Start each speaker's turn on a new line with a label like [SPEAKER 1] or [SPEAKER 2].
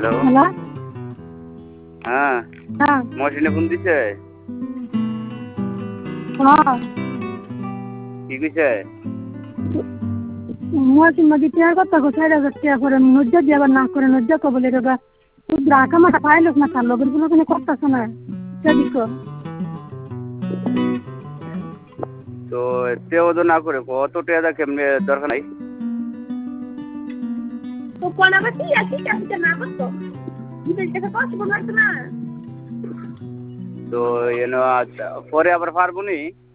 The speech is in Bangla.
[SPEAKER 1] হ্যালো।
[SPEAKER 2] হ্যাঁ
[SPEAKER 1] হ্যাঁ
[SPEAKER 2] মহসিনে ফোন দিছে
[SPEAKER 1] হ্যাঁ
[SPEAKER 2] কি কইছে
[SPEAKER 1] মহাসিন নদী টিয়ার কথা কো 4,000 টিয়া করে নজ্জা দিয়ে আবার না করে নজ্জা কো বলে রেগা তুই রাখা মাটা পাইলস না কার লগের গুলো কোনো করতাছ না সেদিক
[SPEAKER 2] তো তেও তো না করে কত টাকা কেমনে দরকার নাই
[SPEAKER 1] তো কোন আবার কি আছে চাইতে না করতো বিদেশ থেকে পসিবল লাগতো না
[SPEAKER 2] তো পরে আবার পারবো নি